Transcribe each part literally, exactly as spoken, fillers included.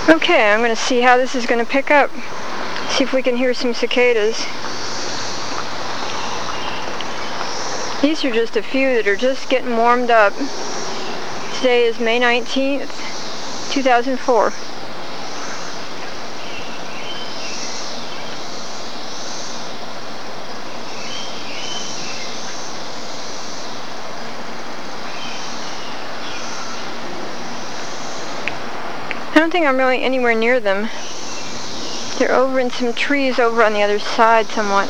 Okay, I'm going to see how this is going to pick up. See if we can hear some cicadas. These are just a few that are just getting warmed up. Today is May nineteenth, two thousand four. I don't think I'm really anywhere near them. They're over in some trees over on the other side somewhat.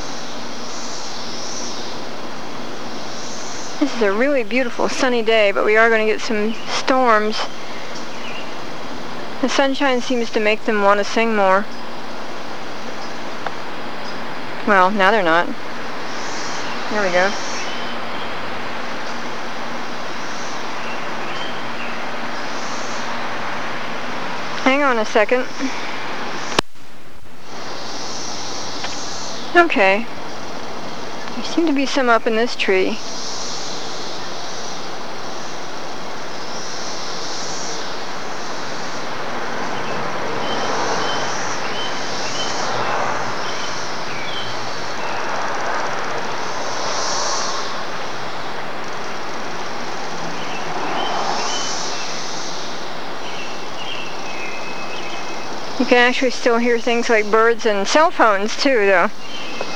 This is a really beautiful sunny day, but we are going to get some storms. The sunshine seems to make them want to sing more. Well, now they're not. There we go. Hang on a second. Okay. There seem to be some up in this tree. You can actually still hear things like birds and cell phones too, though.